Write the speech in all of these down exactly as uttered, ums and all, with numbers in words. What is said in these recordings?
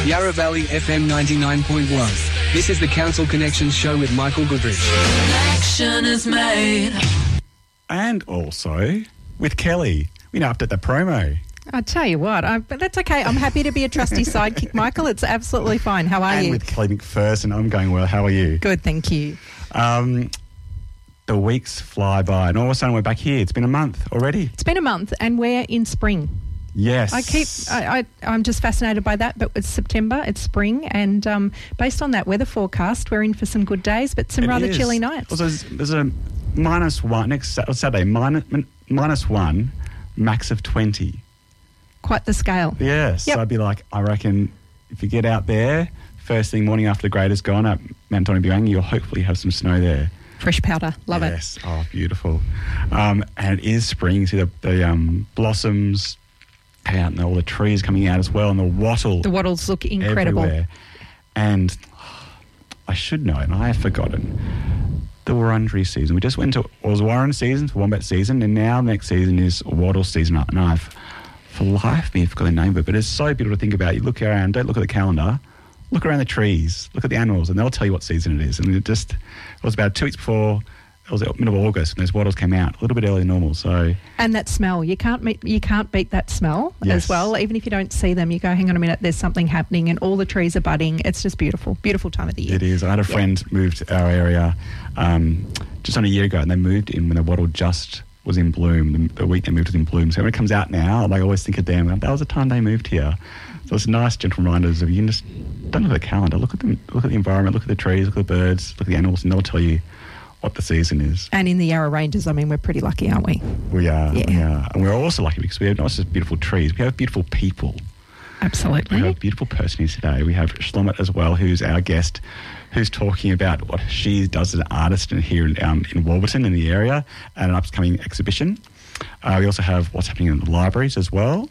Yarra Valley F M ninety-nine point one. This is the Council Connections show with Michael Goodrich. Connection is made. And also with Kelly. We napped at the promo. I tell you what, I, but that's okay. I'm happy to be a trusty sidekick, Michael. It's absolutely fine. How are and you? And with Kelly McPherson, I'm going well. How are you? Good, thank you. Um, the weeks fly by, and all of a sudden we're back here. It's been a month already. It's been a month, and we're in spring. Yes. I keep, I, I, I'm just fascinated by that, but it's September, it's spring, and um, based on that weather forecast, we're in for some good days, but some it rather is. chilly nights. Also, there's, there's a minus one, next Saturday, minus, minus one, max of twenty. Quite the scale. Yes. Yep. So I'd be like, I reckon if you get out there, first thing morning after the grader's gone up Mount Tony-Buangi, you'll hopefully have some snow there. Fresh powder. Love yes. it. Yes. Oh, beautiful. Um, and it is spring. You see the, the um, blossoms out and all the trees coming out as well, and the wattle. The wattles look incredible. Everywhere. And oh, I should know, and I have forgotten, the Wurundjeri season. We just went to, it was Warren season, Wombat season, and now next season is wattle season. And I've, for life me, forgot the name of it, but it's so beautiful to think about. You look around, don't look at the calendar, look around the trees, look at the animals, and they'll tell you what season it is. And it just, it was about two weeks before, it was middle of August, and those wattles came out a little bit earlier than normal. So, and that smell, you can't meet, you can't beat that smell yes. as well. Even if you don't see them, you go, hang on a minute, there's something happening, and all the trees are budding. It's just beautiful, beautiful time of the year. It is. I had a friend yeah. moved to our area um, just on a year ago, and they moved in when the wattle just was in bloom. The, the week they moved was in bloom. So when it comes out now, I always think of them. That was the time they moved here. So it's nice, gentle reminders of you can just don't look at the calendar. Look at them. Look at the environment. Look at the trees. Look at the birds. Look at the animals, and they'll tell you what the season is. And in the Yarra Ranges, I mean, we're pretty lucky, aren't we? We are. Yeah. We are. And we're also lucky because we have not just beautiful trees. We have beautiful people. Absolutely. We have a beautiful person here today. We have Shlomet as well, who's our guest, who's talking about what she does as an artist in, here in, um, in Warburton in the area, and an upcoming exhibition. Uh, we also have what's happening in the libraries as well.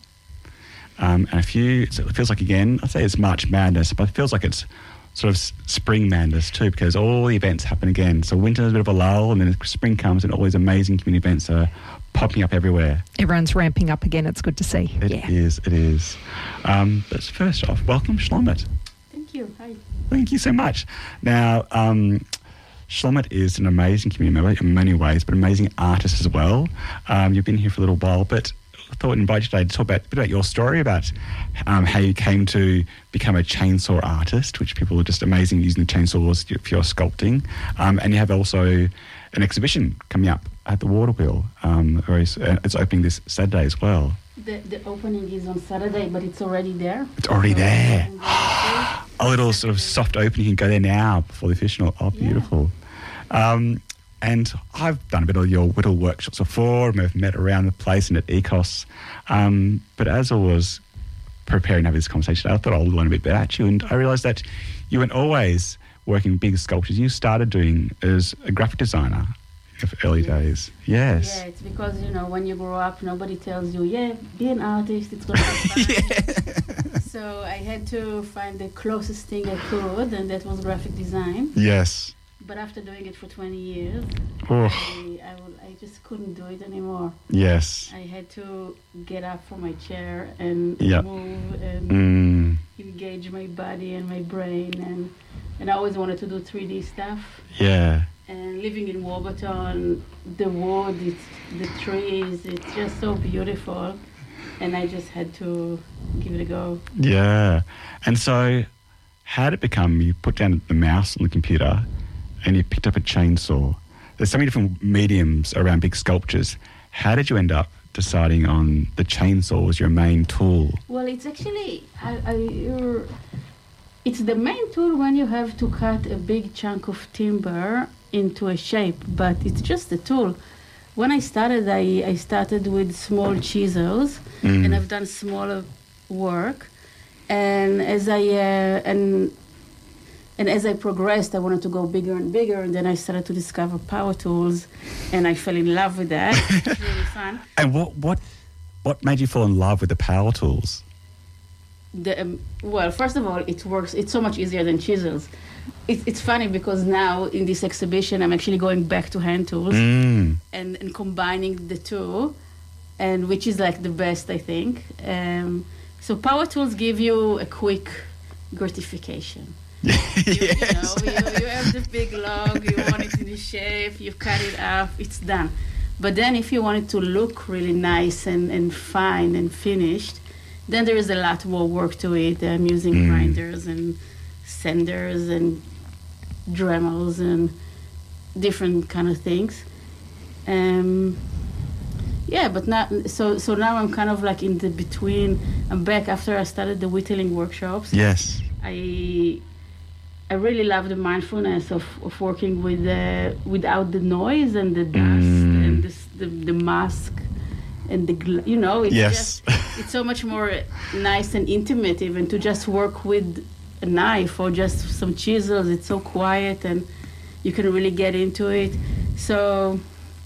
Um, and a few, so it feels like, again, I'd say it's March Madness, but it feels like it's sort of spring madness too, because all the events happen again. So winter's a bit of a lull, and then spring comes and all these amazing community events are popping up everywhere. Everyone's ramping up again. It's good to see. It yeah. is, it is. Um, but first off, welcome, Shlomet. Thank you. Hi. Thank you so much. Now, um, Shlomet is an amazing community member in many ways, but amazing artist as well. Um, you've been here for a little while, but I thought I'd invite you today to talk about, a bit about your story, about um, how you came to become a chainsaw artist, which people are just amazing using the chainsaws for your sculpting. Um, and you have also an exhibition coming up at the Waterwheel. Um, very, uh, it's opening this Saturday as well. The, the opening is on Saturday, but it's already there. It's already so there. A little sort of soft opening. You can go there now before the official. Oh, beautiful. Yeah. Um, And I've done a bit of your whittle workshops before, and we've met around the place and at Ecos. Um, but as I was preparing to have this conversation, I thought I'll learn a bit about you. And I realised that you weren't always working big sculptures. You started doing as a graphic designer of early yes. days. Yes. Yeah, it's because, you know, when you grow up, nobody tells you, yeah, be an artist, it's going to be fun. yeah. So I had to find the closest thing I could, and that was graphic design. Yes. But after doing it for twenty years, oh. I, I, will, I just couldn't do it anymore. Yes. I had to get up from my chair and yep. move and mm. engage my body and my brain. And, and I always wanted to do three D stuff. Yeah. And living in Warburton, the wood, it's, the trees, it's just so beautiful. And I just had to give it a go. Yeah. And so how did it become you put down the mouse on the computer and you picked up a chainsaw? There's so many different mediums around big sculptures. How did you end up deciding on the chainsaw as your main tool? Well, it's actually, I, I, you're, it's the main tool when you have to cut a big chunk of timber into a shape, but it's just a tool. When I started, I, I started with small chisels, mm. and I've done smaller work. And as I, uh, and And as I progressed, I wanted to go bigger and bigger, and then I started to discover power tools, and I fell in love with that. It's really fun. And what what what made you fall in love with the power tools? The, um, well, first of all, it works. It's so much easier than chisels. It, it's funny because now in this exhibition, I'm actually going back to hand tools mm. and, and combining the two, and which is like the best, I think. Um, so power tools give you a quick gratification. You, you know, you, you have the big log, you want it in the shape, you cut it up, it's done. But then if you want it to look really nice and, and fine and finished, then there is a lot more work to it. I'm using Mm. grinders and sanders and Dremels and different kind of things. Um, yeah, but now, so so now I'm kind of like in the between. I'm back after I started the whittling workshops. Yes. I I really love the mindfulness of, of working with uh, without the noise and the dust Mm. and this, the the mask and the gl- you know it's Yes. just it's so much more nice and intimate even to just work with a knife or just some chisels. It's so quiet and you can really get into it. So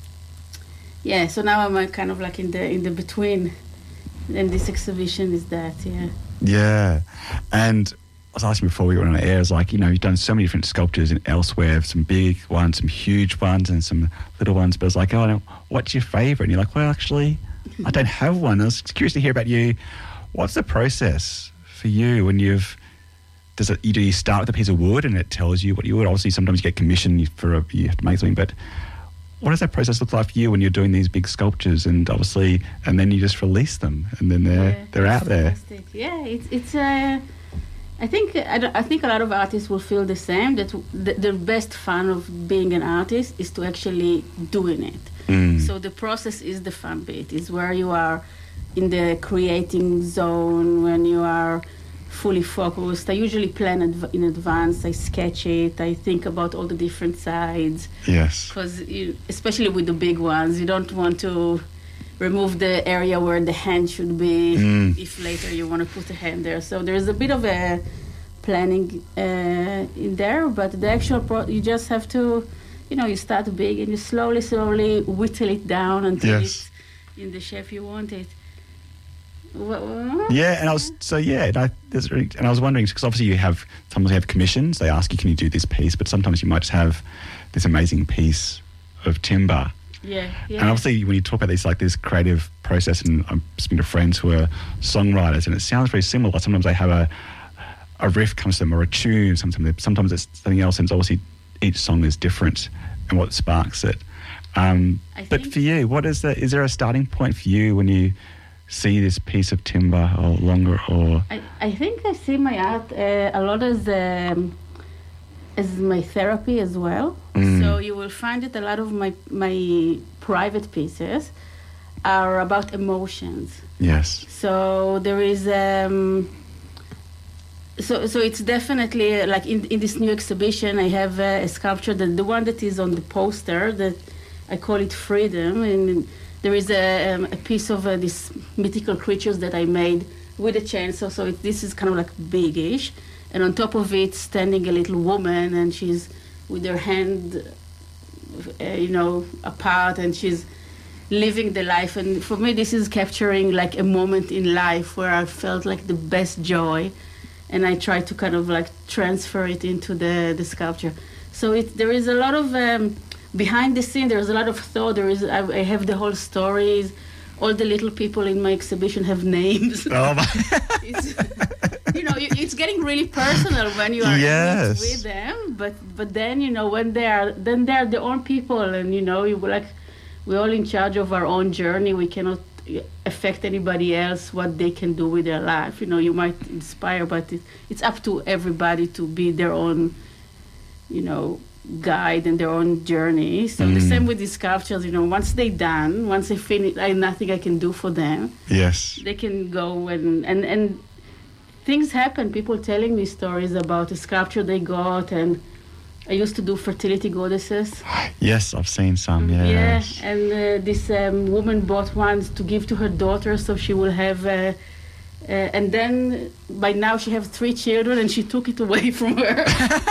yeah, so now I'm uh, kind of like in the in the between, and this exhibition is that yeah. Yeah. And I was asking before we went on air, is like, you know, you've done so many different sculptures in elsewhere, some big ones, some huge ones, and some little ones. But it's like, oh, no, what's your favourite? And you're like, well, actually, I don't have one. I was curious to hear about you. What's the process for you when you've, does it, you, do you start with a piece of wood and it tells you what you would? Obviously, sometimes you get commissioned for a, you have to make something, but what does that process look like for you when you're doing these big sculptures and obviously, and then you just release them and then they're, Yeah, they're it's out there? fantastic. Yeah, it's it's. Uh, I think I, don't- I think a lot of artists will feel the same. That the, the best fun of being an artist is to actually doing it. Mm. So the process is the fun bit. Is where you are in the creating zone when you are fully focused. I usually plan adv- in advance. I sketch it. I think about all the different sides. Yes. Because especially with the big ones, you don't want to remove the area where the hand should be Mm. if later you want to put a hand there. So there's a bit of a planning uh, in there, but the actual pro- you just have to, you know, you start big and you slowly, slowly whittle it down until Yes. it's in the shape you want it. Wha- wha- Yeah, and I was so yeah, and I there's really, and I was wondering because obviously you have sometimes you have commissions. They ask you, can you do this piece? But sometimes you might just have this amazing piece of timber. Yeah, yeah. And obviously, when you talk about this, like this creative process, and I'm speaking to friends who are songwriters, and it sounds very similar. Sometimes they have a a riff comes to them or a tune. Sometimes sometimes it's something else, and it's obviously each song is different and what sparks it. Um, I but think- for you, what is the? Is there a starting point for you when you see this piece of timber or longer or? I, I think I see my art uh, a lot as um, as my therapy as well. Mm. So you will find that a lot of my my private pieces are about emotions. Yes. So there is um, so so it's definitely uh, like in in this new exhibition I have uh, a sculpture that the one that is on the poster that I call it Freedom, and there is a, um, a piece of uh, these mythical creatures that I made with a chainsaw. So it, this is kind of like big-ish, and on top of it standing a little woman, and she's with her hand, uh, you know, apart, and she's living the life. And for me, this is capturing like a moment in life where I felt like the best joy, and I try to kind of like transfer it into the, the sculpture. So it, there is a lot of um, behind the scene. There's a lot of thought. There is I, I have the whole stories. All the little people in my exhibition have names. Oh my. It's, you know, you- it's getting really personal when you are in it Yes. with them. But but then you know when they are then they are their own people, and you know you like we're all in charge of our own journey. We cannot affect anybody else what they can do with their life. You know, you might inspire, but it, it's up to everybody to be their own, you know, guide and their own journey. So the Mm. same with these sculptures. You know, once they're done, once they finish, I nothing I can do for them. Yes. They can go and and and things happen. People telling me stories about a sculpture they got, and I used to do fertility goddesses. Yes, I've seen some. Yes. Yeah, and uh, this um, woman bought one to give to her daughter, so she will have. Uh, uh, and then by now she has three children, and she took it away from her.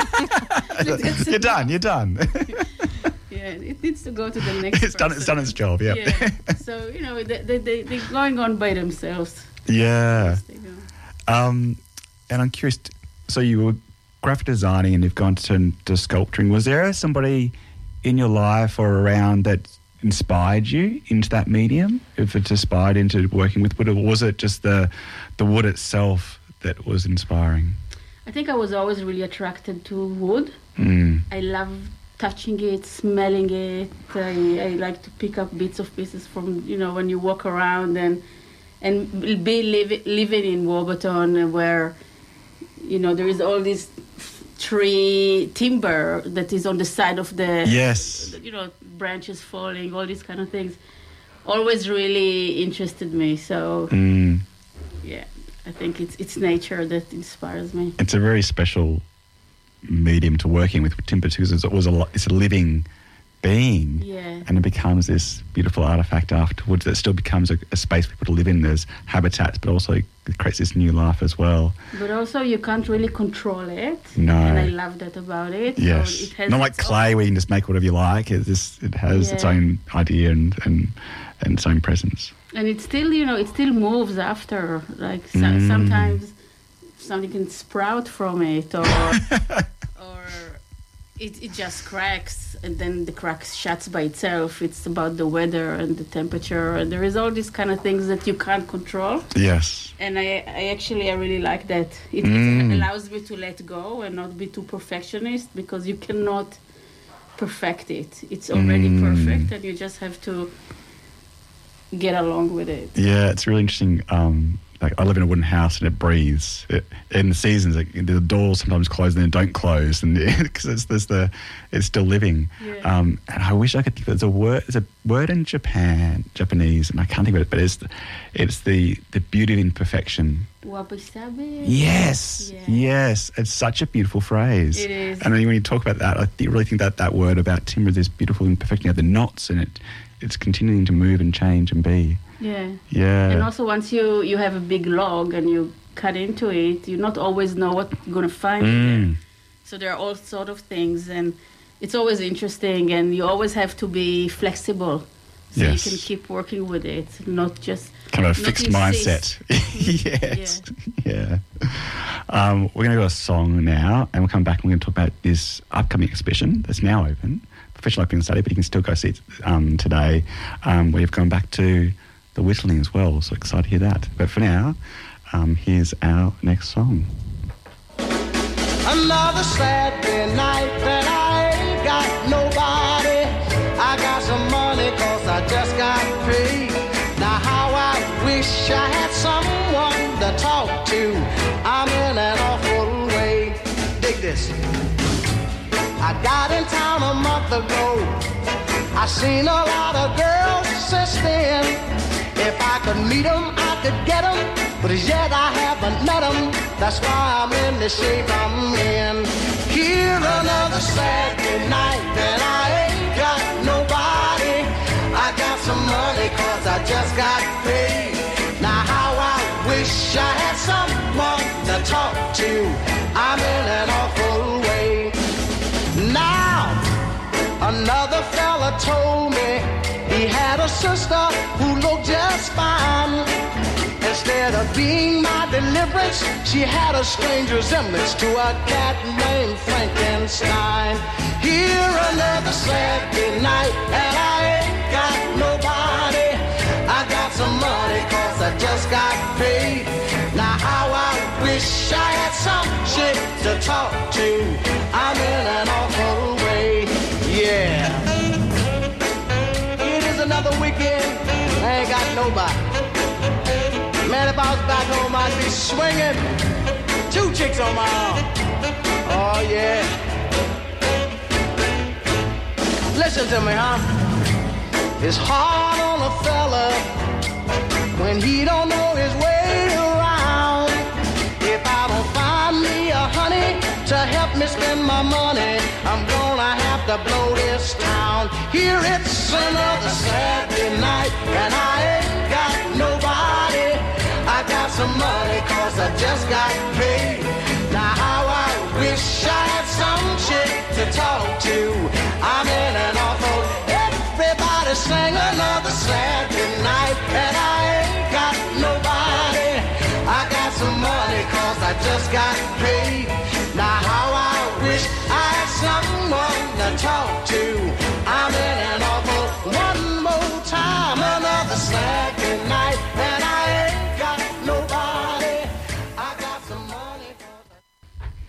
You're done. You're done. Yeah, it needs to go to the next. it's done. It's person. done its job. Yeah. Yeah. So you know they they they they're going on by themselves. Yeah. Yes, they go. Um, and I'm curious. t- So you were graphic designing, and you've gone to, to sculpturing. Was there somebody in your life or around that inspired you into that medium? If it inspired into working with wood, or was it just the the wood itself that was inspiring? I think I was always really attracted to wood. Mm. I love touching it, smelling it. I, I like to pick up bits of pieces from, you know, when you walk around and and be live, living in Warburton where, you know, there is all this tree timber that is on the side of the, Yes. you know, branches falling, all these kind of things. Always really interested me. So, Mm. yeah, I think it's it's nature that inspires me. It's a very special medium to working with timber because it's always a lot, it's a living being, Yeah. and it becomes this beautiful artifact afterwards that still becomes a, a space for people to live in. There's habitats, but also it creates this new life as well. But also you can't really control it. No. And I love that about it. Yes, So it has not like its clay where you can just make whatever you like. It, just, it has its Yeah. own idea and, and and its own presence. own- and it still, you know, it still moves after. Like so, Mm. sometimes something can sprout from it, or or it it just cracks, and then the crack shuts by itself. It's about the weather and the temperature, and there is all these kind of things that you can't control. Yes. And I, I actually, I really like that. It, Mm. it allows me to let go and not be too perfectionist, because you cannot perfect it. It's already Mm. perfect, and you just have to get along with it. Yeah, it's really interesting. Um, like I live in a wooden house and it breathes. It, in the seasons, like, the doors sometimes close and then don't close, and because it's there's the it's still living. Yeah. Um, and I wish I could think. There's a word. There's a word in Japan, Japanese, and I can't think of it. But it's the, it's the the beauty of imperfection. Wabi-sabi? Yes, Yeah. yes, it's such a beautiful phrase. It is. And then when you talk about that, I think, really think that that word about timber is this beautiful imperfection. You have the knots in it. It's continuing to move and change and be. Yeah. Yeah. And also, once you, you have a big log and you cut into it, you not always know what you're going to find in Mm. there. So there are all sort of things, and it's always interesting, and you always have to be flexible. So Yes. you can keep working with it, not just... Kind of a not fixed insist. mindset. Yes. Yeah. Um, we're going to go a song now, and we'll come back and we're going to talk about this upcoming exhibition that's now open, Professional Opening Study, but you can still go see it um, today. Um, we've gone back to the whistling as well, so excited to hear that. But for now, um, here's our next song. Another Saturday night that I ain't got nobody. I got some money cause I just got paid. Now how I wish I had someone to talk to. I'm in an awful way. Dig this. I got in town a month ago. I seen a lot of girls since then. If I could meet them, I could get them. But as yet I haven't met them. That's why I'm in the shape I'm in. Here another Saturday night that I ain't got nobody. I got some money cause I just got paid. Now how I wish I had someone to talk to. I'm in an awful way. Now, another fella told me he had a sister who looked just fine. Instead of being my deliverance, she had a strange resemblance to a cat named Frankenstein. Here another Saturday night, and I ain't got nobody. I got some money cause I just got paid. Now how I wish I had some chick to talk to. I'm in an awful way, yeah. It is another weekend, I ain't got nobody. Man, if I was back home, I'd be swinging. Two chicks on my arm. Oh, yeah. Listen to me, huh? It's hard on a fella when he don't know his way around. If I don't find me a honey to help me spend my money, I'm gonna have to blow this town. Here it's another Saturday night, and I ain't got nobody. I got some money cause I just got paid. Now how I wish I had some chick to talk to. I'm in an awful... Everybody sang another Saturday night, and I ain't got nobody. I got some money cause I just got paid. Now how I wish I had someone to talk to. I'm in an awful... One more time, another Saturday night, and I ain't got nobody. I got some money.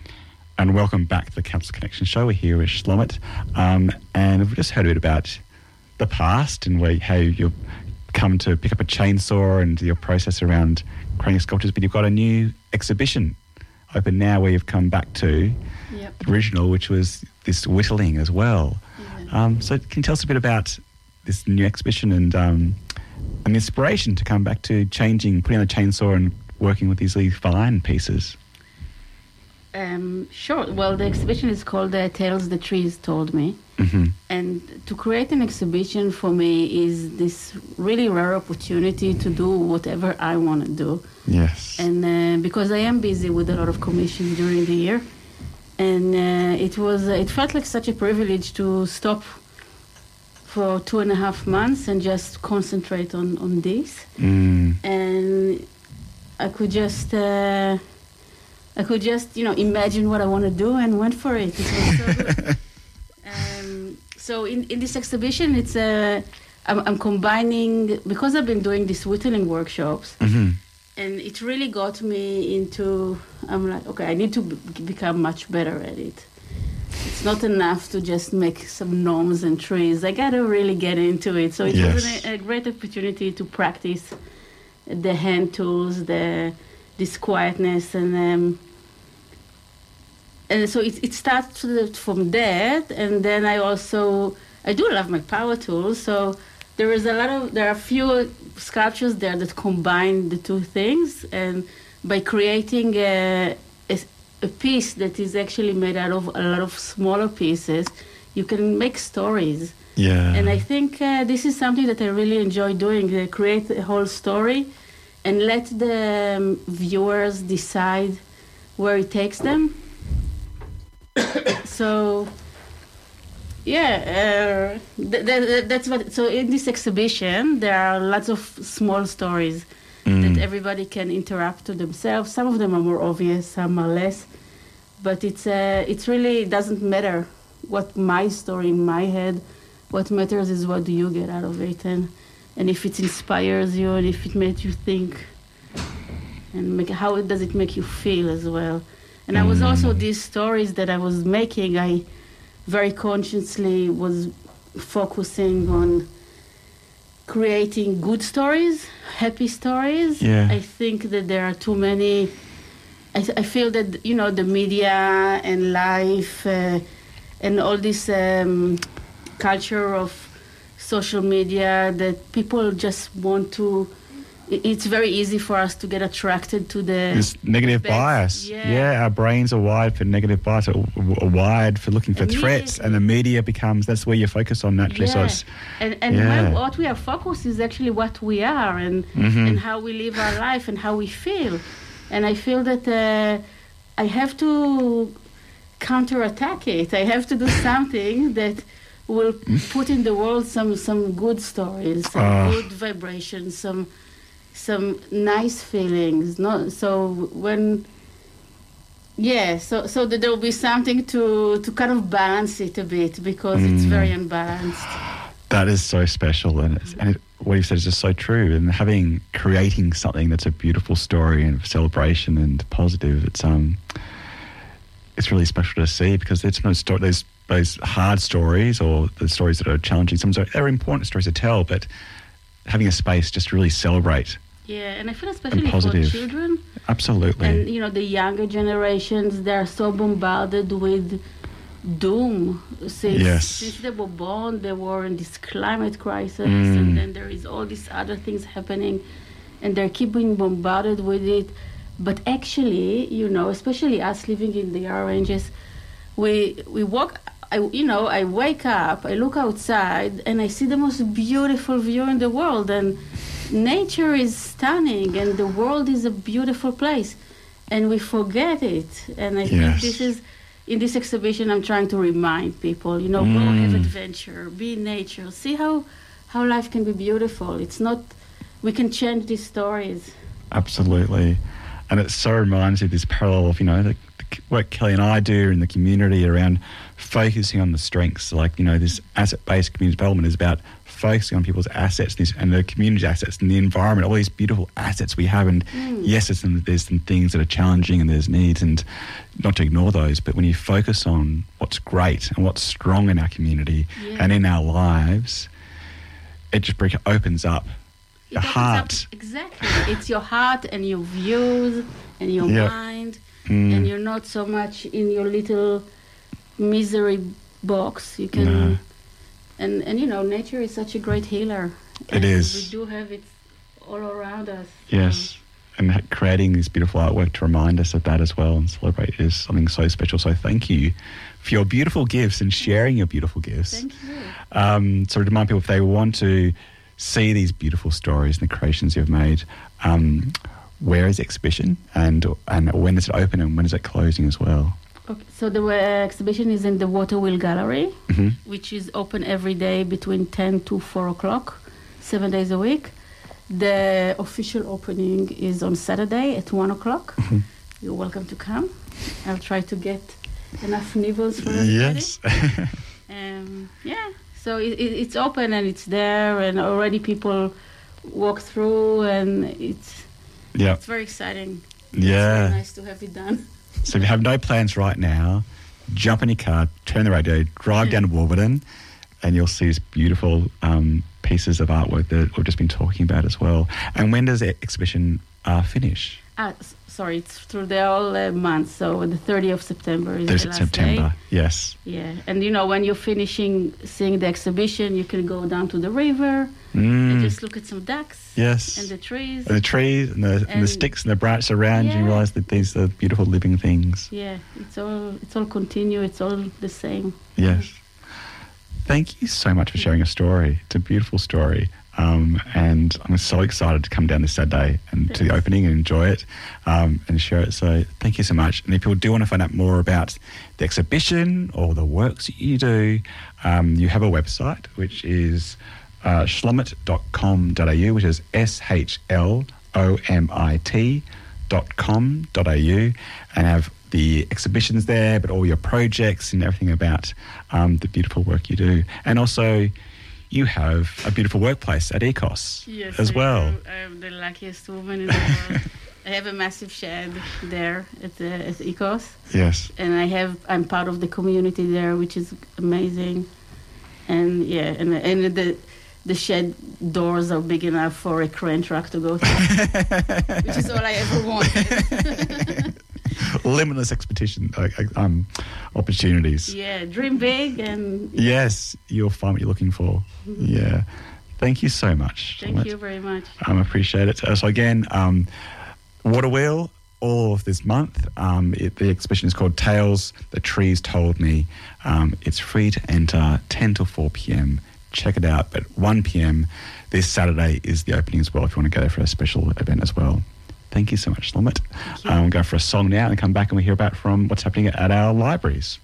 And welcome back to the Council Connection Show. We're here with Shlomit. Um, and we've just heard a bit about the past and where, how you've come to pick up a chainsaw and your process around creating sculptures. But you've got a new exhibition open now where you've come back to Yep. the original, which was this whittling as well. Yeah. Um, so can you tell us a bit about this new exhibition and um, an inspiration to come back to changing, putting on the chainsaw and working with these really fine pieces? Um, sure. Well, the exhibition is called uh, Tales the Trees Told Me. Mm-hmm. And to create an exhibition for me is this really rare opportunity to do whatever I want to do. Yes. And uh, because I am busy with a lot of commissions during the year, and uh, it was uh, it felt like such a privilege to stop for two and a half months and just concentrate on, on this. Mm. And I could just uh, I could just you know imagine what I want to do and went for it. It was so good. um, so in, in this exhibition, it's uh, I'm, I'm combining, because I've been doing these whittling workshops. Mm-hmm. And it really got me into, I'm like, okay, I need to b- become much better at it. It's not enough to just make some gnomes and trees. I got to really get into it. So it Yes. was a, a great opportunity to practice the hand tools, the this quietness. And um, and so it, it starts from that. And then I also, I do love my power tools. So there is a lot of, there are a few sculptures there that combine the two things, and by creating a, a, a piece that is actually made out of a lot of smaller pieces, you can make stories. Yeah. And I think uh, this is something that I really enjoy doing, uh, create a whole story and let the um, viewers decide where it takes them. So... Yeah, uh, th- th- that's what. So in this exhibition, there are lots of small stories Mm. that everybody can interrupt to themselves. Some of them are more obvious, some are less. But it's uh, it's really it doesn't matter what my story in my head. What matters is what do you get out of it, and and if it inspires you, and if it makes you think, and make, how does it make you feel as well. And I was also these stories that I was making. I very consciously was focusing on creating good stories, happy stories. Yeah. I think that there are too many. I, I feel that, you know, the media and life uh, and all this um, culture of social media, that people just want to. It's very easy for us to get attracted to the... This negative best- bias. Yeah. Yeah, our brains are wired for negative bias, are, are wired for looking for threats, and the media becomes, that's where you focus on naturally. So Yeah. it's, and and yeah. my, what we are focused is actually what we are and Mhm. and how we live our life and how we feel. And I feel that uh, I have to counterattack it. I have to do something that will put in the world some, some good stories, some Ah. good vibrations, some some nice feelings. No, so when yeah, so so that there will be something to to kind of balance it a bit, because it's Mm. very unbalanced. that is so special, and, it's, and it, what you said is just so true. And having, creating something that's a beautiful story and celebration and positive, it's um, it's really special to see, because there's no story, there's those hard stories or the stories that are challenging. Some are, they're important stories to tell, but having a space just to really celebrate. Yeah, and I feel especially for positive. children Absolutely. and, you know, the younger generations, they are so bombarded with doom. Since, Yes. since they were born, they were in this climate crisis, Mm. and then there is all these other things happening, and they're keeping bombarded with it. But actually, you know, especially us living in the R ranges, we we walk. I, you know, I wake up, I look outside, and I see the most beautiful view in the world, and nature is stunning, and the world is a beautiful place, and we forget it. And I think Yes. this is, in this exhibition, I'm trying to remind people, you know, go have Mm. adventure, be in nature, see how how life can be beautiful. It's not, we can change these stories. Absolutely. And it so reminds you of this parallel of, you know, the, the what Kelly and I do in the community around focusing on the strengths. Like, you know, this asset-based community development is about focusing on people's assets and, this, and the community assets and the environment, all these beautiful assets we have. And Mm. yes, there's some, there's some things that are challenging and there's needs, and not to ignore those, but when you focus on what's great and what's strong in our community Yeah. and in our lives, it just break, opens up It your opens heart. up- exactly. It's your heart and your views and your Yeah. mind, Mm. and you're not so much in your little misery box. You can, No. and and you know, nature is such a great healer. It and is. We do have it all around us. Yes. And ha- creating this beautiful artwork to remind us of that as well and celebrate is something so special. So thank you for your beautiful gifts and sharing your beautiful gifts. Thank you. Um, so to remind people, if they want to see these beautiful stories and the creations you've made, um, where is the exhibition and and when is it open and when is it closing as well? Okay, so the uh, exhibition is in the Waterwheel Gallery, Mhm. which is open every day between ten to four o'clock, seven days a week. The official opening is on Saturday at one o'clock. Mhm. You're welcome to come. I'll try to get enough nibbles for everybody. Yes. Um, yeah, so it, it, it's open and it's there, and already people walk through, and it's Yeah. it's very exciting. Yeah. It's very nice to have it done. So if you have no plans right now, jump in your car, turn the radio, drive down to Wolverton, and you'll see these beautiful um, pieces of artwork that we've just been talking about as well. And when does the exhibition uh, finish? Ah, s- sorry, it's through the whole uh, month. So the thirtieth of September is There's the last September. day. Yes. Yeah, and you know, when you're finishing seeing the exhibition, you can go down to the river Mm. and just look at some ducks Yes. and the trees. And the trees and the, and the And- sticks and the branches around you, and you Yeah. realise that these are beautiful living things. Yeah, it's all it's all continue. It's all the same. Yes. Thank you so much for sharing your story. It's a beautiful story. Um, and I'm so excited to come down this Saturday and to the Thanks. opening and enjoy it um, and share it. So thank you so much. And if people do want to find out more about the exhibition or the works that you do, um, you have a website, which is uh, shlomit dot com dot a u, which is S H L O M I T dot com dot a u, and have the exhibitions there, but all your projects and everything about um, the beautiful work you do. And also, you have a beautiful workplace at Ecos Yes, as I well. am- I'm the luckiest woman in the world. I have a massive shed there at the at Ecos, Yes. and I have I'm part of the community there, which is amazing. And yeah, and and the the shed doors are big enough for a crane truck to go through, which is all I ever wanted. Limitless expedition, uh, uh, um, opportunities. Yeah, dream big, and Yes, you'll find what you're looking for. Yeah. Thank you so much. thank Charlotte. you very much. Um, appreciate it. Uh, so again, um, Waterwheel, all of this month. Um, it, the exhibition is called Tales the Trees Told Me. Um, it's free to enter, ten till four p.m. Check it out. But one p.m. this Saturday is the opening as well, if you want to go there for a special event as well. Thank you so much, Slomit. you. Um, we'll go for a song now and come back and we'll hear about from what's happening at our libraries.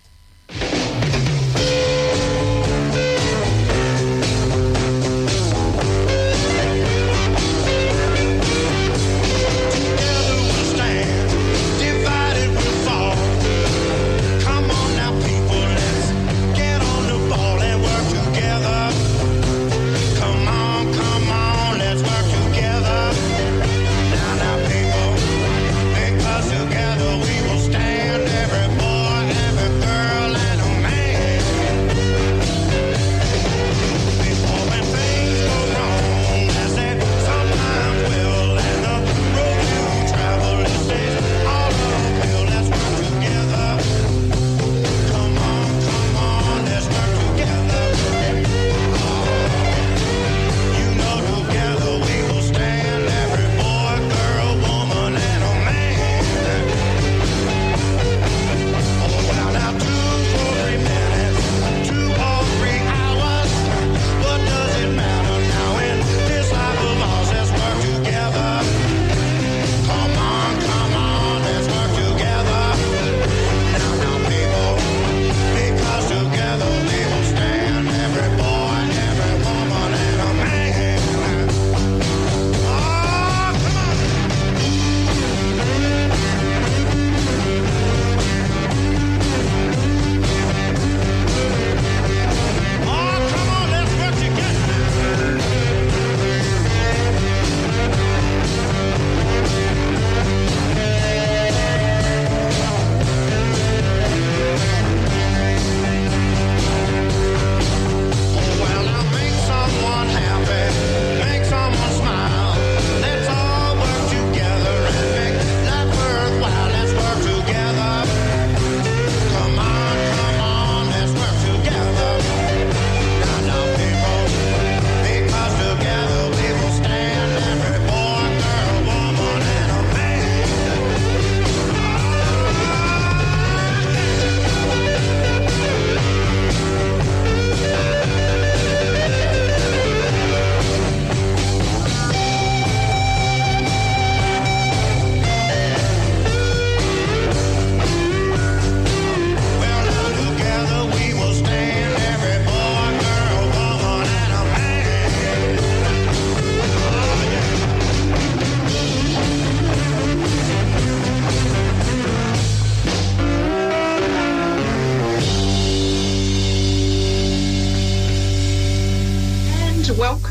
Together we will stand, every boy, every girl, and a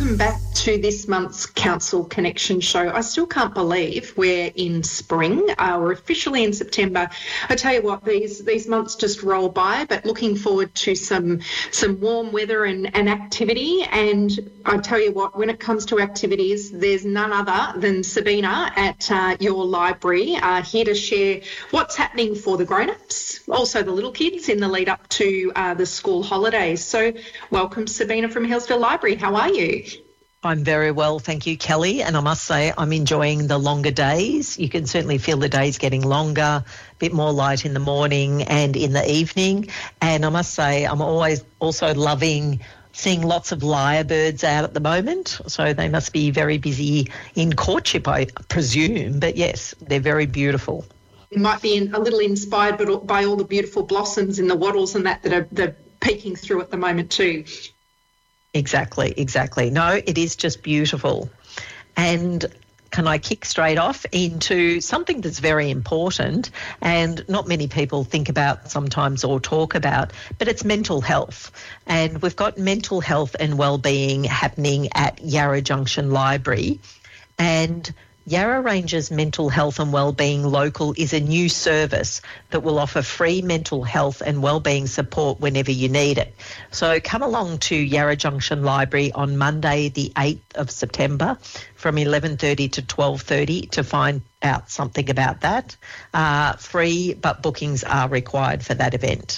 Welcome back to this month's Council Connection show. I still can't believe we're in spring. Uh, we're officially in September. I tell you what, these these months just roll by, but looking forward to some some warm weather and, and activity. And I tell you what, when it comes to activities, there's none other than Sabina at uh, your library, uh, here to share what's happening for the grown-ups, also the little kids in the lead up to uh, the school holidays. So welcome, Sabina from Hillsville Library. How are you? I'm very well, thank you, Kelly. And I must say I'm enjoying the longer days. You can certainly feel the days getting longer, a bit more light in the morning and in the evening. And I must say I'm always also loving seeing lots of lyrebirds out at the moment. So they must be very busy in courtship, I presume. But yes, they're very beautiful. It might be in, a little inspired but by all the beautiful blossoms and the wattles and that that are, that are peeking through at the moment too. Exactly, exactly. No, it is just beautiful. And can I kick straight off into something that's very important and not many people think about sometimes or talk about, but it's mental health. And we've got mental health and wellbeing happening at Yarra Junction Library. And Yarra Rangers Mental Health and Wellbeing Local is a new service that will offer free mental health and wellbeing support whenever you need it. So come along to Yarra Junction Library on Monday the eighth of September from eleven thirty to twelve thirty to find out something about that. Uh, free, but bookings are required for that event.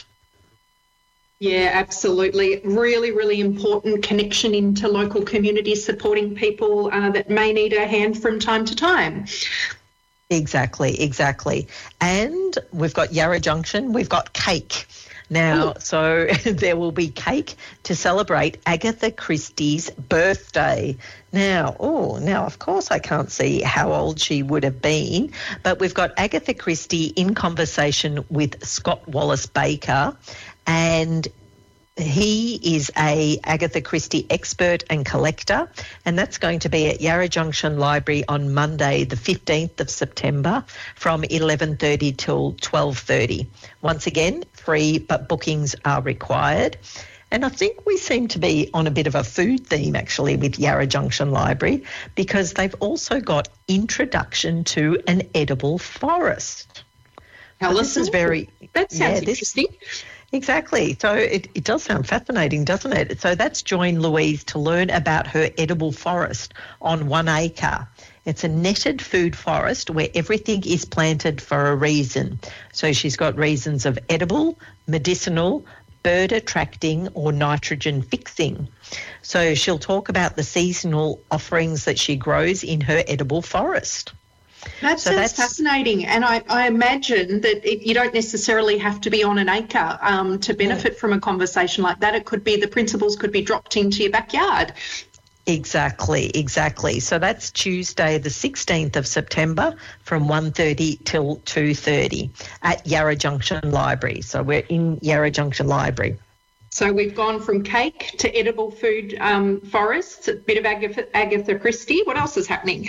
Yeah, absolutely. Really, really important connection into local communities, supporting people uh, that may need a hand from time to time. Exactly, exactly. And we've got Yarra Junction, we've got cake. Now, Ooh. So there will be cake to celebrate Agatha Christie's birthday. Now, oh, now, of course, I can't see how old she would have been, but we've got Agatha Christie in conversation with Scott Wallace Baker, and he is a Agatha Christie expert and collector, and that's going to be at Yarra Junction Library on Monday, the fifteenth of September from eleven thirty till twelve thirty. Once again, free, but bookings are required. And I think we seem to be on a bit of a food theme, actually, with Yarra Junction Library, because they've also got Introduction to an Edible Forest. Now, so this is very... That sounds yeah, interesting. This, Exactly. So it, it does sound fascinating, doesn't it? So that's join Louise to learn about her edible forest on one acre. It's a netted food forest where everything is planted for a reason. So she's got reasons of edible, medicinal, bird attracting or nitrogen fixing. So she'll talk about the seasonal offerings that she grows in her edible forest. That so sounds that's fascinating, and I, I imagine that it, you don't necessarily have to be on an acre um, to benefit yeah. from a conversation like that. It could be the principles could be dropped into your backyard. Exactly, exactly. So that's Tuesday the sixteenth of September from one thirty till two thirty at Yarra Junction Library. So we're in Yarra Junction Library. So we've gone from cake to edible food um, forests, a bit of Agatha, Agatha Christie. What else is happening?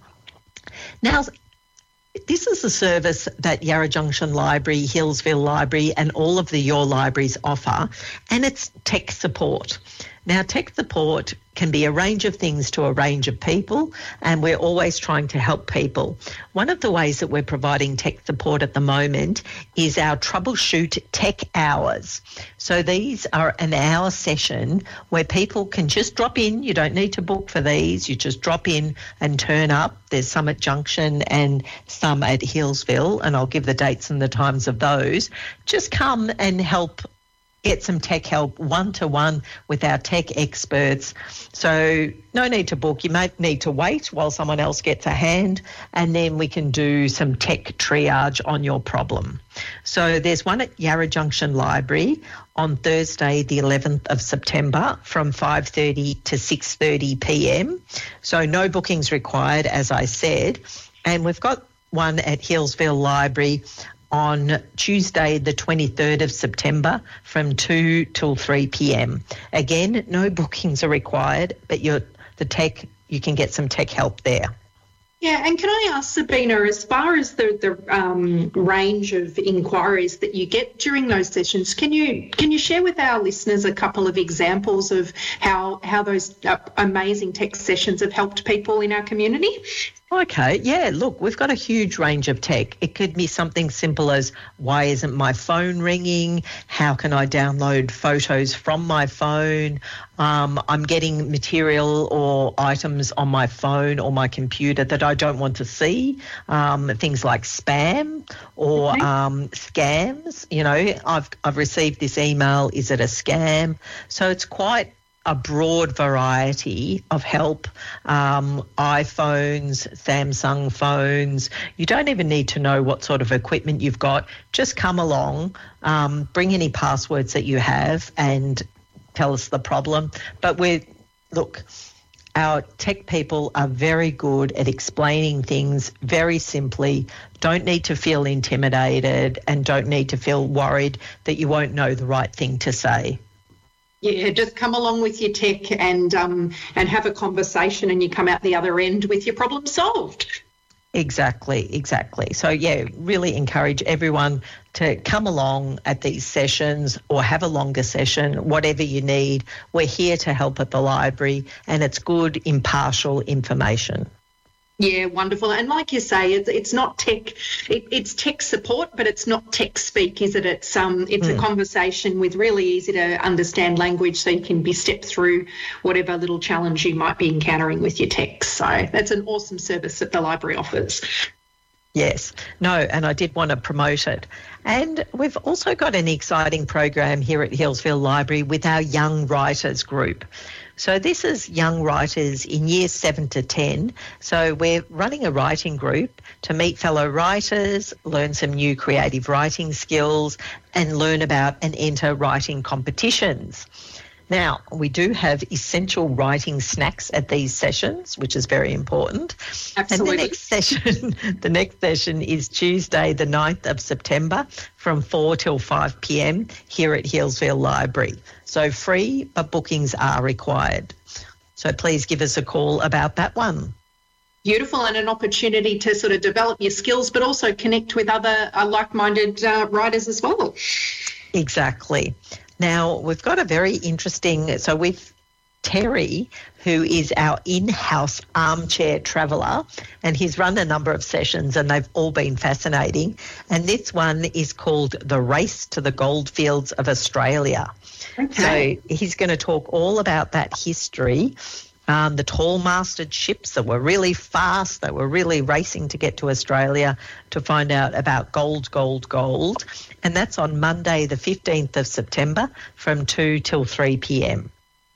Now, this is a service that Yarra Junction Library, Hillsville Library and all of the Your Libraries offer, and it's tech support. Now, tech support can be a range of things to a range of people, and we're always trying to help people. One of the ways that we're providing tech support at the moment is our Troubleshoot Tech Hours. So these are an hour session where people can just drop in. You don't need to book for these. You just drop in and turn up. There's some at Junction and some at Hillsville, and I'll give the dates and the times of those. Just come and help get some tech help one-to-one with our tech experts. So no need to book. You may need to wait while someone else gets a hand, and then we can do some tech triage on your problem. So there's one at Yarra Junction Library on Thursday the eleventh of September from five thirty to six thirty p m. So no bookings required, as I said. And we've got one at Hillsville Library on Tuesday the twenty-third of September from two till three p m. Again, no bookings are required, but you're, the tech, you can get some tech help there. Yeah, and can I ask, Sabina, as far as the, the um, range of inquiries that you get during those sessions, can you can you share with our listeners a couple of examples of how how those uh, amazing tech sessions have helped people in our community? Okay, yeah, look, we've got a huge range of tech. It could be something simple as, why isn't my phone ringing? How can I download photos from my phone? Um, I'm getting material or items on my phone or my computer that I don't want to see. Um, things like spam or Okay. um, scams. You know, I've I've received this email. Is it a scam? So it's quite a broad variety of help. Um, iPhones, Samsung phones. You don't even need to know what sort of equipment you've got. Just come along, um, bring any passwords that you have and tell us the problem. But we're, look, our tech people are very good at explaining things very simply. Don't need to feel intimidated and don't need to feel worried that you won't know the right thing to say. Yeah, just come along with your tech and um, and have a conversation, and you come out the other end with your problem solved. Exactly, exactly. So, yeah, really encourage everyone to come along at these sessions or have a longer session, whatever you need. We're here to help at the library, and it's good, impartial information. Yeah, wonderful. And like you say, it's it's not tech, it, it's tech support, but it's not tech speak, is it? It's um, it's Mm. a conversation with really easy to understand language, so you can be stepped through whatever little challenge you might be encountering with your tech. So that's an awesome service that the library offers. Yes, no, and I did want to promote it. And we've also got an exciting program here at Healesville Library with our Young Writers group. So this is young writers in years seven to ten. So we're running a writing group to meet fellow writers, learn some new creative writing skills and learn about and enter writing competitions. Now, we do have essential writing snacks at these sessions, which is very important. Absolutely. And the next session, the next session is Tuesday, the ninth of September from four till five p.m. here at Healesville Library. So free, but bookings are required. So please give us a call about that one. Beautiful, and an opportunity to sort of develop your skills, but also connect with other uh, like-minded uh, writers as well. Exactly. Now, we've got a very interesting, so we've Terry, who is our in-house armchair traveller, and he's run a number of sessions and they've all been fascinating. And this one is called The Race to the Goldfields of Australia. Okay. So he's going to talk all about that history, um, the tall-masted ships that were really fast, that were really racing to get to Australia to find out about gold, gold, gold. And that's on Monday, the fifteenth of September from two till three p.m.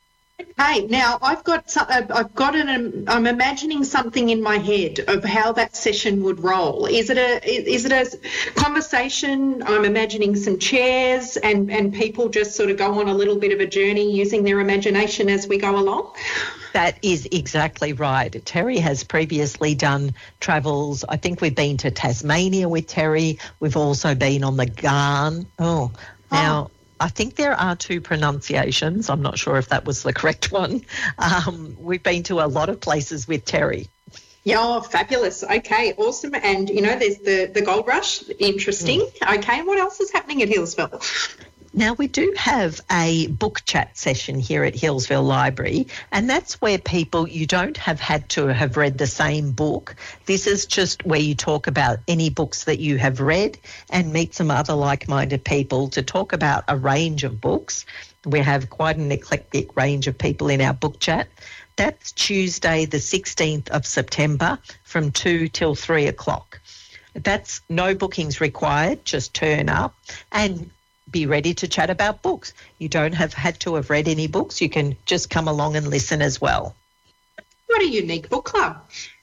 Okay, now I've got some, uh, I've got an um, I'm imagining something in my head of how that session would roll. Is it a is it a conversation? I'm imagining some chairs and and people just sort of go on a little bit of a journey using their imagination as we go along. That is exactly right. Terry has previously done travels. I think we've been to Tasmania with Terry. We've also been on the Garn. Oh, now. Oh. I think there are two pronunciations. I'm not sure if that was the correct one. Um, we've been to a lot of places with Terry. Yeah, oh, fabulous. Okay, awesome. And, you know, there's the, the gold rush. Interesting. Mm. Okay, and what else is happening at Healesville? Now, we do have a book chat session here at Healesville Library, and that's where people, you don't have had to have read the same book. This is just where you talk about any books that you have read and meet some other like-minded people to talk about a range of books. We have quite an eclectic range of people in our book chat. That's Tuesday, the sixteenth of September from two till three o'clock. That's no bookings required, just turn up and be ready to chat about books. You don't have had to have read any books. You can just come along and listen as well. What a unique book club.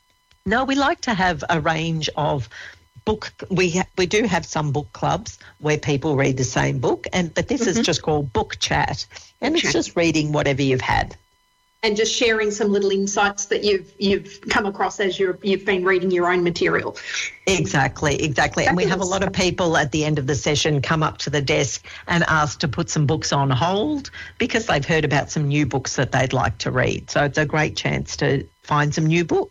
No, we like to have a range of book. We ha- we do have some book clubs where people read the same book, and but this mm-hmm. is just called book chat, and book it's chat. just reading whatever you've had. And just sharing some little insights that you've you've come across as you're, you've been reading your own material. Exactly, exactly. And we have a lot of people at the end of the session come up to the desk and ask to put some books on hold because they've heard about some new books that they'd like to read. So it's a great chance to find some new books.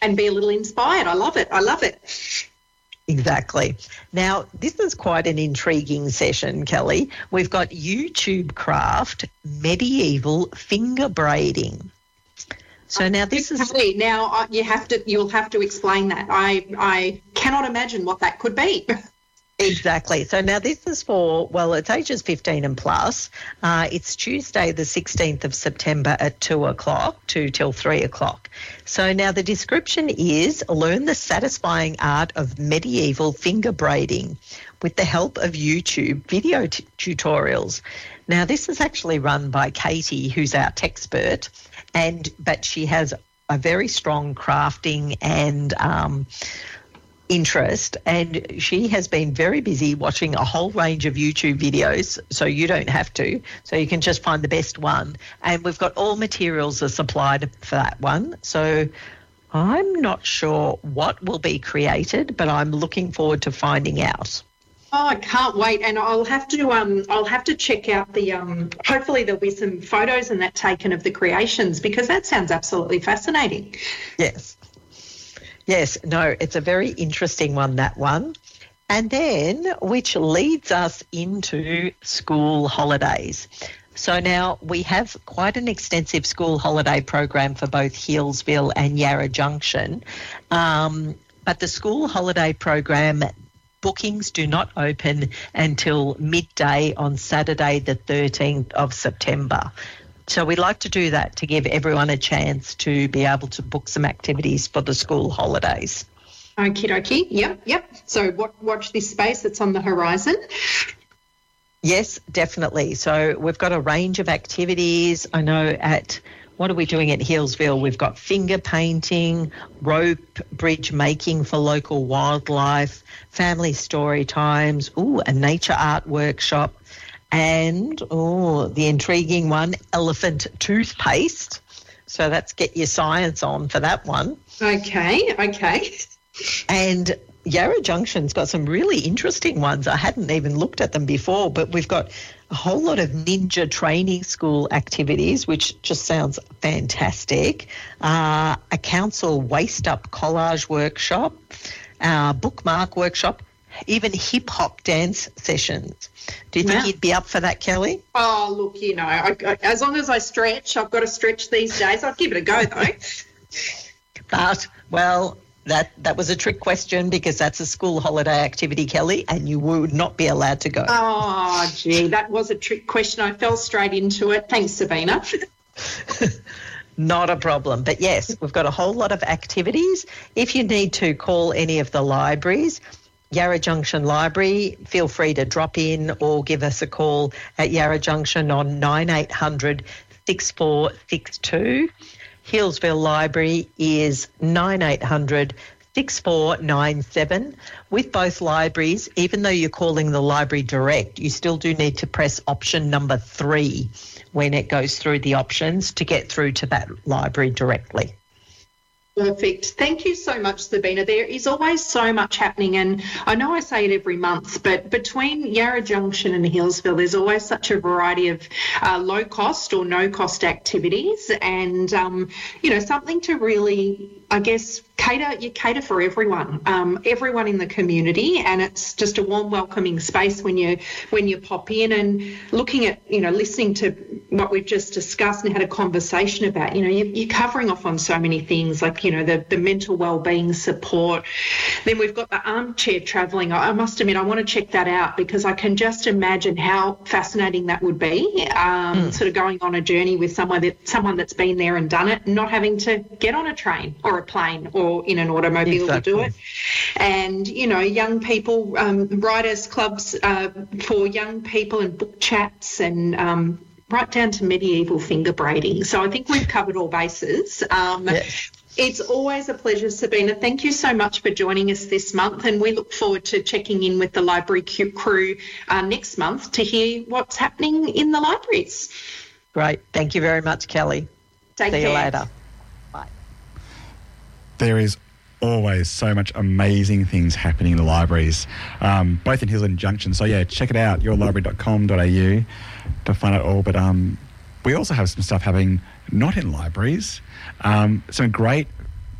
and be a little inspired. I love it. I love it. Exactly. Now, this is quite an intriguing session, Kelly. We've got YouTube Craft Medieval Finger Braiding. So now this is... Now uh, you have to, you'll have to explain that. I, I cannot imagine what that could be. Exactly. So now this is for, well, it's ages fifteen and plus. Uh, it's Tuesday the sixteenth of September at two o'clock, two till three o'clock. So now the description is learn the satisfying art of medieval finger braiding with the help of YouTube video t- tutorials. Now this is actually run by Katie, who's our techspert, and but she has a very strong crafting and um interest, and she has been very busy watching a whole range of YouTube videos, so you don't have to, so you can just find the best one. And we've got all materials are supplied for that one, so I'm not sure what will be created, but I'm looking forward to finding out. Oh, I can't wait, and I'll have to um I'll have to check out the um hopefully there'll be some photos and that taken of the creations, because that sounds absolutely fascinating. Yes. Yes, no, it's a very interesting one, that one. And then, which leads us into school holidays. So now we have quite an extensive school holiday program for both Healesville and Yarra Junction. Um, but the school holiday program bookings do not open until midday on Saturday the thirteenth of September. So we like to do that to give everyone a chance to be able to book some activities for the school holidays. Okie dokie. Yep, yep. So what, watch this space that's on the horizon. Yes, definitely. So we've got a range of activities. I know at, what are we doing at Healesville? We've got finger painting, rope bridge making for local wildlife, family story times, ooh, a nature art workshop, and, oh, the intriguing one, elephant toothpaste. So that's get your science on for that one. Okay, okay. And Yarra Junction's got some really interesting ones. I hadn't even looked at them before, but we've got a whole lot of ninja training school activities, which just sounds fantastic. Uh, a council waste-up collage workshop, uh, bookmark workshop, even hip-hop dance sessions. Do you think Yeah. you'd be up for that, Kelly? Oh, look, you know, I, I, as long as I stretch, I've got to stretch these days. I'd give it a go, though. But, well, that, that was a trick question because that's a school holiday activity, Kelly, and you would not be allowed to go. Oh, gee, that was a trick question. I fell straight into it. Thanks, Sabina. Not a problem. But, yes, we've got a whole lot of activities. If you need to call any of the libraries, Yarra Junction Library, feel free to drop in or give us a call at Yarra Junction on nine eight hundred, six four six two. Healesville Library is nine eight hundred, six four nine seven. With both libraries, even though you're calling the library direct, you still do need to press option number three when it goes through the options to get through to that library directly. Perfect. Thank you so much, Sabina. There is always so much happening, and I know I say it every month, but between Yarra Junction and Healesville, there's always such a variety of uh, low-cost or no-cost activities, and, um, you know, something to really, I guess, cater, you cater for everyone, um, everyone in the community, and it's just a warm, welcoming space when you when you pop in. And looking at, you know, listening to what we've just discussed and had a conversation about, you know, you, you're covering off on so many things, like, you know, the, the mental wellbeing support. Then we've got the armchair travelling. I, I must admit, I want to check that out because I can just imagine how fascinating that would be, um, mm. sort of going on a journey with someone that someone that's been there and done it, not having to get on a train or a plane or in an automobile exactly. to do it. And, you know, young people, um, writers clubs uh, for young people and book chats and um, right down to medieval finger braiding. So I think we've covered all bases. Um, yes. It's always a pleasure, Sabina. Thank you so much for joining us this month, and we look forward to checking in with the library crew uh, next month to hear what's happening in the libraries. Great. Thank you very much, Kelly. Take See care. you later. Bye. There is always so much amazing things happening in the libraries, um, both in Hills and Junction. So, yeah, check it out, your library dot com dot a u to find out all. But um, we also have some stuff happening not in libraries. Um, some great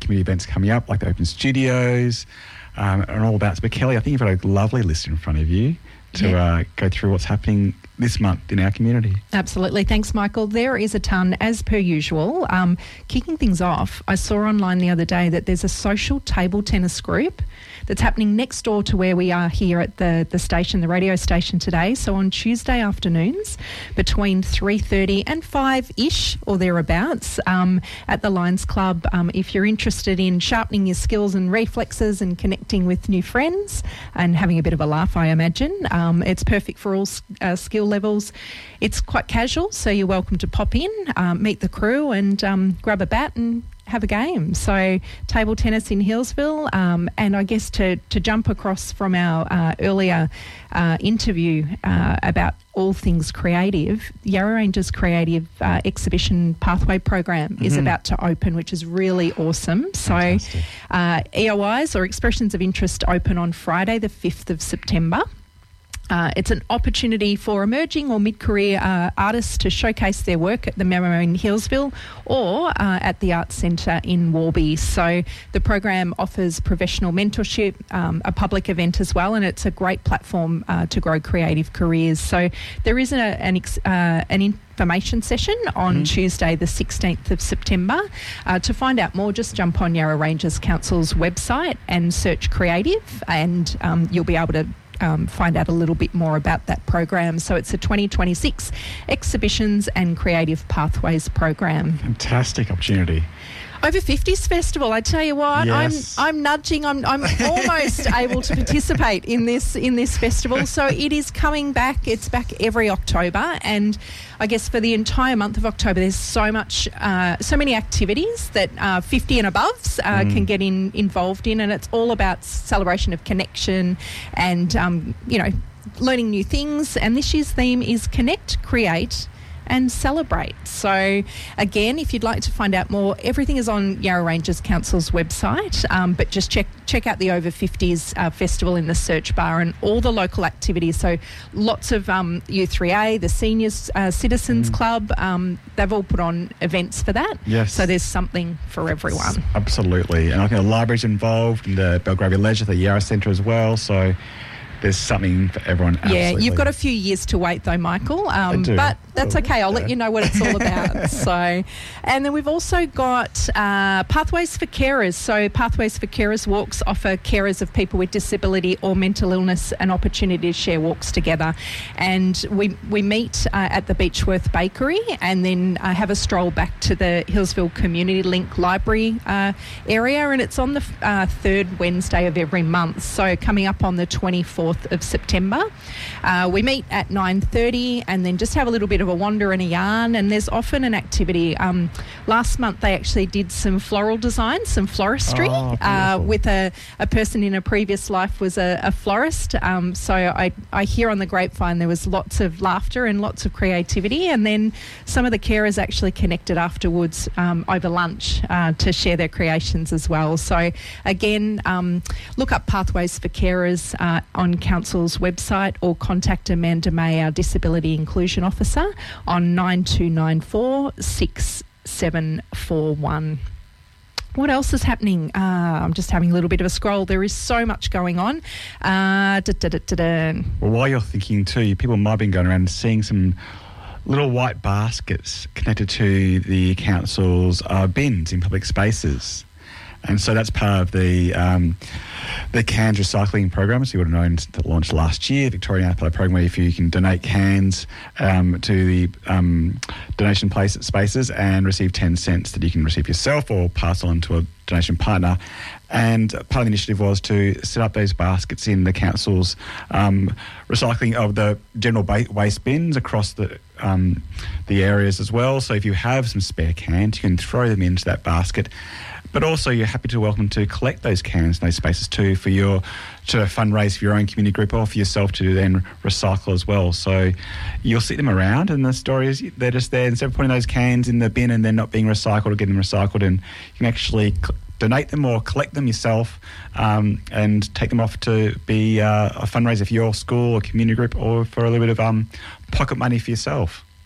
community events coming up, like the Open Studios um, and all that. But Kelly, I think you've got a lovely list in front of you to Yeah. uh, go through what's happening this month in our community. Absolutely. Thanks, Michael. There is a ton, as per usual. Um, kicking things off, I saw online the other day that there's a social table tennis group that's happening next door to where we are here at the, the station, the radio station today. So on Tuesday afternoons between three thirty and five-ish or thereabouts um, at the Lions Club. Um, if you're interested in sharpening your skills and reflexes and connecting with new friends and having a bit of a laugh, I imagine, um, it's perfect for all uh, skill levels. It's quite casual, so you're welcome to pop in, um, meet the crew and um, grab a bat and have a game. So table tennis in Hillsville, um, and I guess to, to jump across from our uh, earlier uh, interview uh, about all things creative, Yarra Ranges Creative uh, Exhibition Pathway Program is Mm-hmm. about to open, which is really awesome. So uh, E O Is, or Expressions of Interest, open on Friday the fifth of September. Uh, it's an opportunity for emerging or mid-career uh, artists to showcase their work at the Memo in Hillsville or uh, at the Arts Centre in Warby. So the program offers professional mentorship, um, a public event as well, and it's a great platform uh, to grow creative careers. So there is a, an, ex, uh, an information session on mm-hmm. Tuesday the sixteenth of September. Uh, to find out more, just jump on Yarra Ranges Council's website and search creative, and um, you'll be able to Um, find out a little bit more about that program. So it's a twenty twenty-six Exhibitions and Creative Pathways program. Fantastic opportunity. Over fifties Festival, I tell you what, Yes. I'm I'm nudging, I'm I'm almost able to participate in this in this festival. So it is coming back. It's back every October, and I guess for the entire month of October, there's so much, uh, so many activities that uh, fifty and aboves uh, Mm. can get in involved in, and it's all about celebration of connection and um, you know, learning new things. And this year's theme is Connect, Create and Celebrate. So again, if you'd like to find out more, everything is on Yarra Ranges Council's website, um, but just check check out the Over fifties uh, Festival in the search bar and all the local activities. So lots of um, U three A, the Seniors uh, Citizens Mm. Club, um, they've all put on events for that. Yes. So there's something for everyone. Absolutely. And I think the library's involved, and the Belgravia Leisure, the Yarra Centre as well. So there's something for everyone. Yeah, Absolutely. you've got a few years to wait though, Michael. Um, do. but that's Oh, okay. I'll yeah. let you know what it's all about. So, and then we've also got uh, Pathways for Carers. So Pathways for Carers walks offer carers of people with disability or mental illness an opportunity to share walks together. And we we meet uh, at the Beechworth Bakery and then uh, have a stroll back to the Hillsville Community Link Library uh, area. And it's on the uh, third Wednesday of every month. So coming up on the twenty-fourth of September. Uh, we meet at nine thirty and then just have a little bit of a wander and a yarn, and there's often an activity. Um, last month they actually did some floral design, some floristry, Oh, uh, beautiful. with a, a person in a previous life was a, a florist. Um, so I, I hear on the grapevine there was lots of laughter and lots of creativity, and then some of the carers actually connected afterwards um, over lunch uh, to share their creations as well. So again, um, look up Pathways for Carers uh, on Council's website, or contact Amanda May, our Disability Inclusion Officer, on nine two nine four, six seven four one. What else is happening? Uh, I'm just having a little bit of a scroll. There is so much going on. Uh, da, da, da, da, da. Well, while you're thinking too, people might have been going around and seeing some little white baskets connected to the council's uh, bins in public spaces. And so that's part of the um, the cans recycling program, so you would have known that launched last year, Victorian Output program, where if you can donate cans um, to the um, donation place spaces and receive ten cents that you can receive yourself or pass on to a donation partner. And part of the initiative was to set up those baskets in the council's um, recycling of the general ba- waste bins across the um, the areas as well. So if you have some spare cans, you can throw them into that basket. But also you're happy to welcome to collect those cans in those spaces too for your to fundraise for your own community group or for yourself to then recycle as well. So you'll see them around, and the story is they're just there. Instead of putting those cans in the bin and then not being recycled or getting them recycled, and you can actually cl- donate them or collect them yourself um, and take them off to be uh, a fundraiser for your school or community group, or for a little bit of um, pocket money for yourself.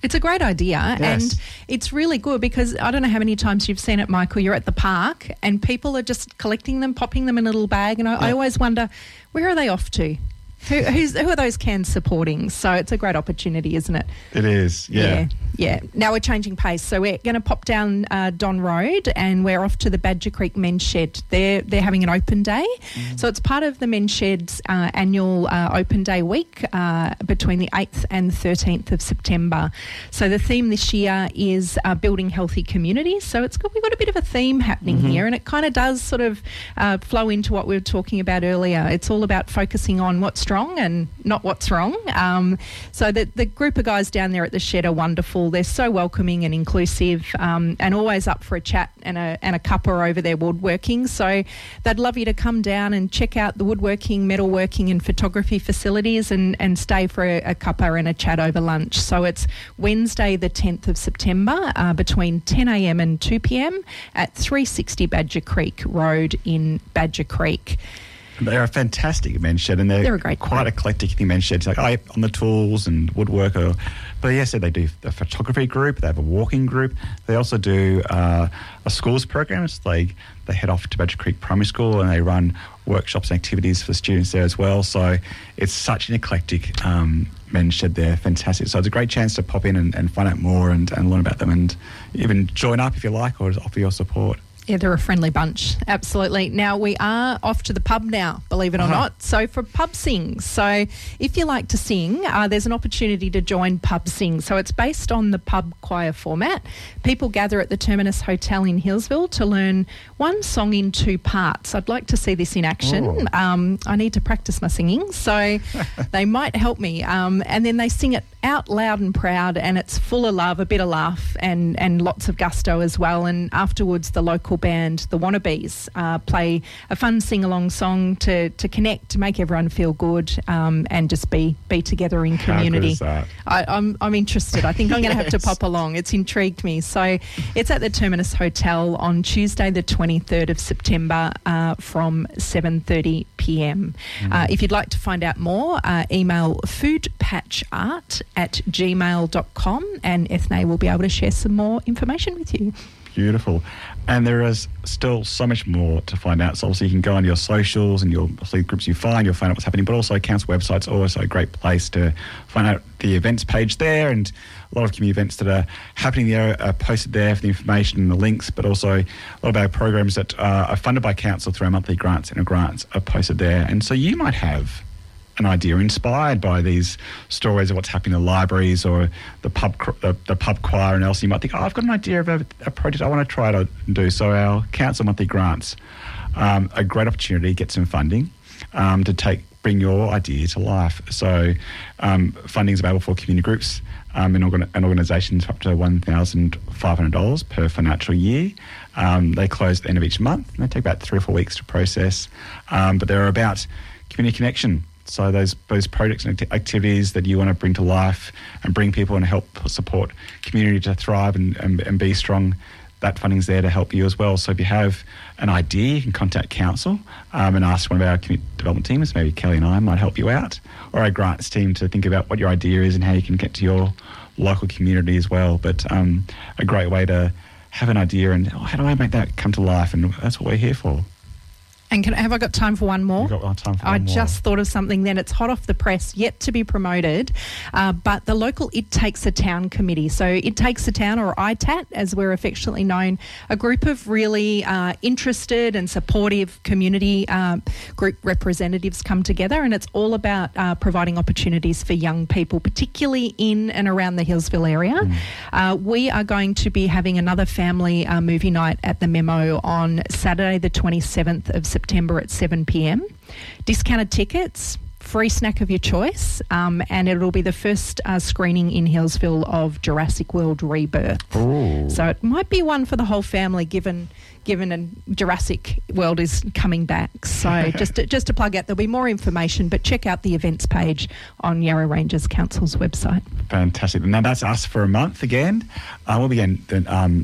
It's a great idea, Yes. and it's really good because I don't know how many times you've seen it, Michael. You're at the park and people are just collecting them, popping them in a little bag, and I, I always wonder, where are they off to? Who, who's, who are those cans supporting? So it's a great opportunity, isn't it? It is, yeah. Yeah, yeah. Now we're changing pace. So we're going to pop down uh, Don Road and we're off to the Badger Creek Men's Shed. They're, they're having an open day. Mm. So it's part of the Men's Shed's uh, annual uh, open day week uh, between the eighth and thirteenth of September. So the theme this year is uh, building healthy communities. So it's got, we've got a bit of a theme happening mm-hmm. here, and it kind of does sort of uh, flow into what we were talking about earlier. It's all about focusing on what's strong and not what's wrong. Um, so the, the group of guys down there at the shed are wonderful. They're so welcoming and inclusive, um, and always up for a chat and a, and a cuppa over their woodworking. So they'd love you to come down and check out the woodworking, metalworking and photography facilities and, and stay for a, a cuppa and a chat over lunch. So it's Wednesday the tenth of September uh, between ten a m and two p m at three sixty Badger Creek Road in Badger Creek. They're a fantastic men's shed, and they're, they're a great quite group. eclectic men's sheds, like oh, on the tools and woodwork. Or, but yes, they do a photography group, they have a walking group. They also do uh, a schools program. So they, they head off to Badger Creek Primary School and they run workshops and activities for students there as well. So it's such an eclectic um, men's shed there. Fantastic. So it's a great chance to pop in and, and find out more and, and learn about them, and even join up if you like, or just offer your support. Yeah, they're a friendly bunch, absolutely. Now, we are off to the pub now, believe it or Uh-huh. not. So for Pub Sings. So if you like to sing, uh, there's an opportunity to join Pub Sings. So it's based on the pub choir format. People gather at the Terminus Hotel in Hillsville to learn one song in two parts. I'd like to see this in action. Um, I need to practice my singing, so they might help me. Um, and then they sing it out loud and proud, and it's full of love, a bit of laugh, and, and lots of gusto as well. And afterwards, the local band, the Wannabes, uh, play a fun sing-along song to, to connect, to make everyone feel good, um, and just be be together in community. How good is that? I, I'm I'm interested. I think I'm going to have to Yes. pop along. It's intrigued me. So it's at the Terminus Hotel on Tuesday, the twenty-third of September, uh, from seven thirty p m. Mm. Uh, if you'd like to find out more, uh, email foodpatchart at gmail dot com, and Ethne will be able to share some more information with you. Beautiful. And there is still so much more to find out. So obviously you can go on your socials and your see groups you find, you'll find out what's happening, but also council website's also a great place to find out the events page there, and a lot of community events that are happening there are posted there for the information and the links, but also a lot of our programs that uh, are funded by council through our monthly grants and our grants are posted there. And so you might have an idea inspired by these stories of what's happening in the libraries or the pub the, the pub choir and else. You might think, oh, I've got an idea of a, a project I want to try to do. So our council monthly grants, um, a great opportunity to get some funding um, to take bring your idea to life. So um, funding is available for community groups um, and, organ- and organisations for up to one thousand five hundred dollars per financial year. Um, they close at the end of each month, and they take about three or four weeks to process. Um, but they're about community connection. So those those projects and act- activities that you want to bring to life and bring people and help support community to thrive and, and, and be strong, that funding's there to help you as well. So if you have an idea, you can contact council um, and ask one of our community development teams, maybe Kelly and I might help you out, or our grants team, to think about what your idea is and how you can get to your local community as well. But um, a great way to have an idea and, oh, how do I make that come to life? And that's what we're here for. And can, have I got time for one more? You've got time for I one more. just thought of something then. It's hot off the press, yet to be promoted, uh, but the local It Takes a Town committee. So It Takes a Town, or I T A T as we're affectionately known, a group of really uh, interested and supportive community uh, group representatives come together, and it's all about uh, providing opportunities for young people, particularly in and around the Hillsville area. Mm. Uh, we are going to be having another family uh, movie night at the Memo on Saturday the twenty-seventh of September. September at seven p m. Discounted tickets, free snack of your choice, um, and it'll be the first uh, screening in Hillsville of Jurassic World Rebirth. Ooh. So it might be one for the whole family, given given a Jurassic World is coming back. So just to, just to plug out, there'll be more information, but check out the events page on Yarra Ranges Council's website. Fantastic. Now that's us for a month again. Uh, we'll begin then. Um,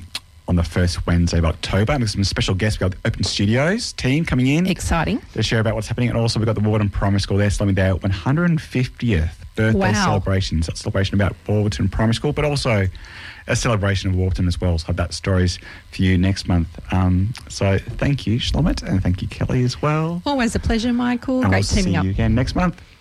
on the first Wednesday of October. And there's some special guests. We've got the Open Studios team coming in. Exciting. To share about what's happening. And also we've got the Warburton Primary School there celebrating their one hundred fiftieth birthday Wow. celebrations. That's a celebration about Warburton Primary School, but also a celebration of Warburton as well. So I've that stories for you next month. Um, so thank you, Shlomit, and thank you, Kelly, as well. Always a pleasure, Michael. And Great we'll teaming see up. you again next month.